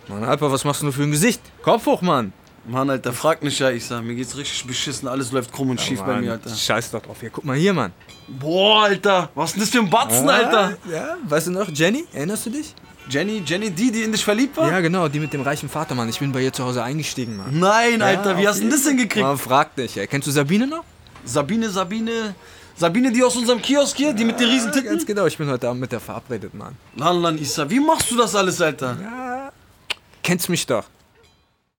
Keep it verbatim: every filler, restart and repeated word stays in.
Mann, Alper, was machst du nur für ein Gesicht? Kopf hoch, Mann. Mann, Alter, frag nicht, ja, ich sag, mir geht's richtig beschissen, alles läuft krumm und schief Ja, bei Mann, mir, Alter. Scheiß doch drauf. Hier, guck mal hier, Mann. Boah, Alter, was ist denn das für ein Batzen, Alter? Ja, weißt du noch, Jenny? Erinnerst du dich? Jenny, Jenny, die, die in dich verliebt war? Ja, genau, die mit dem reichen Vater, Mann. Ich bin bei ihr zu Hause eingestiegen, Mann. Nein, Alter, Ja, wie auf hast du denn das denn gekriegt? Man fragt dich, ey. Kennst du Sabine noch? Sabine, Sabine, Sabine, die aus unserem Kiosk hier, die mit den riesen Ja, ganz Titten? genau, ich bin heute Abend mit der verabredet, Mann. Lan, Lan, Issa, wie machst du das alles, Alter? Ja. Kennst mich doch.